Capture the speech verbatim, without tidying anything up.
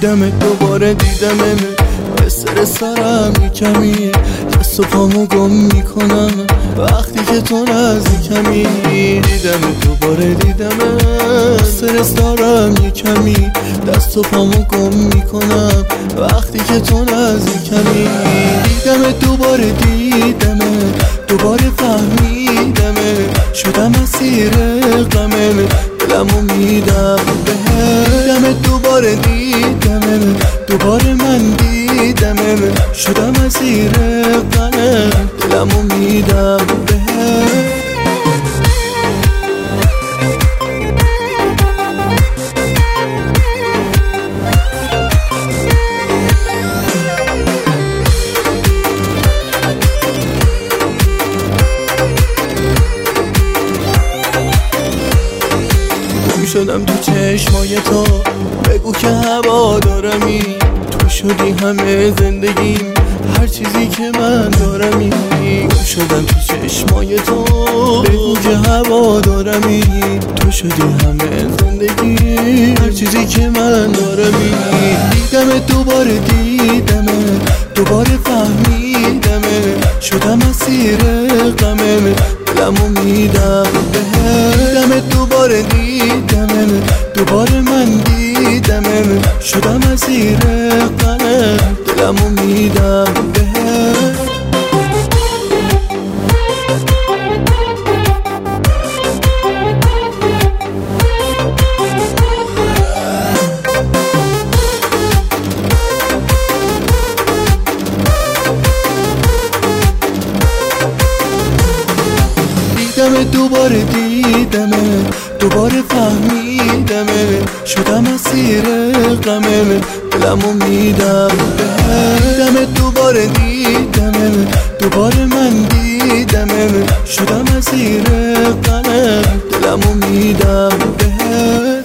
دیدم دوباره دیدم استرس دارم یه کمی، دست و پامو گم میکنم وقتی که تو نزدیکمی. دیدم دوباره دیدم استرس دارم یه کمی، دست و پامو گم میکنم وقتی که تو نزدیکمی. دیدم دوباره دیدم دوباره فهمیدم شدم اسیر غمه، دلمو میدم بهت. دیدم دوباره دیدم دوباره من دیدم شدم اسیر غمه، دلمو میدم بهت. شدم تو چشمای تو، بگو که هوا دارمی، تو شدی همه زندگیم، هر چیزی که من دارمی. شدم تو چشمای تو، بگو که هوا دارمی، تو شدی همه زندگی، هر چیزی که من دارمی. دیدم دوباره دیدم دوباره فهمیدم شدم اسیر غمه، دلمو میدم بهت. دیدم دوباره دیدم دوباره من دیدم شدم اسیر غمه، دلمو میدم بهت. دیدم دوباره دیدم دوباره فهمیدم شدم اسیر غمه، دلمو میدم بهت. دیدم دوباره دیدم دوباره من دیدم شدم اسیر غمه، دلمو میدم بهت.